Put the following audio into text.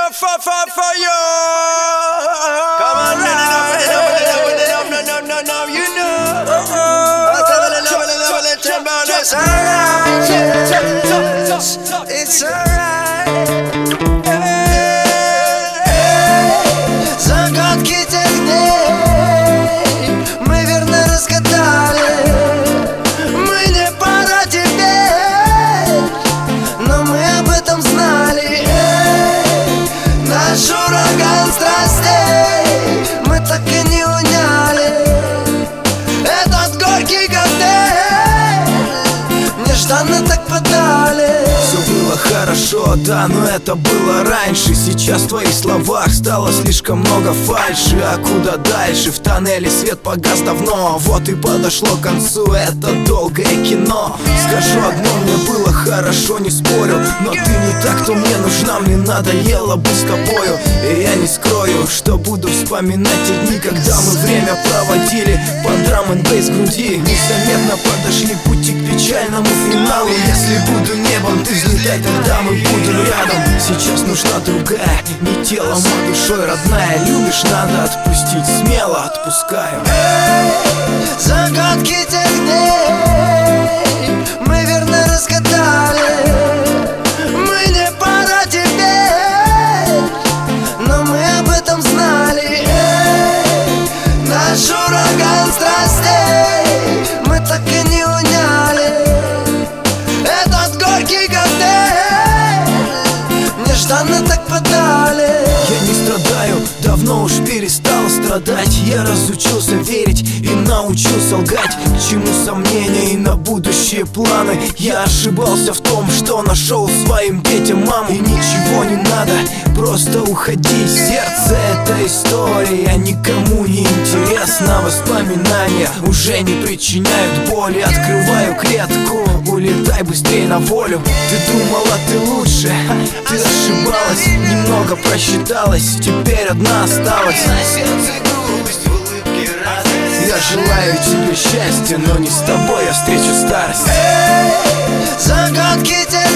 for you. Come on, no, you know. It's alright. Загадки тех дней мы верно разгадали. Мы не пора теперь, но мы об этом знали. Наш ураган страстей мы так и не уняли. Этот горький коктейль нежданно так подали. Все было хорошо, да, но это было раньше. Сейчас в твоих словах стало слишком много фальши. А куда дальше? В тоннеле свет погас давно. Вот и подошло к концу это долгое кино. Скажу одно, мне было хорошо, не спорю, но ты не так, кто мне нужна. Мне надоело быть с тобою. И я не скрою, что буду вспоминать те дни, когда мы время проводили под драм-н-бейс груди. Незаметно подошли пути к печальному финалу. Если буду небом, ты взлетай, тогда мы будем рядом. Сейчас нужна другая, не телом, а душой родная. Любишь, надо отпустить, смело отпускаю. Загадки тех дней мы верно разгадали. Мы не пора теперь, но мы об этом знали. Наш ураган страстей мы так и не уняли. Этот горький коктейль нежданно так подали. Я не страдаю, давно уж перестал страдать. Я разучился верить и научился лгать. К чему сомнения и на будущие планы? Я ошибался в том, что нашел своим детям маму. И ничего не надо, просто уходи. Сердце — это история, никому не интересно. Воспоминания уже не причиняют боли. Открываю клетку, улетай быстрее на волю. Ты думала, ты лучше, ты ошибалась, немного просчиталась, теперь одна осталась. На сердце грусть, в улыбке радость. Я желаю тебе счастья, но не с тобой я встречу старость. Загадки те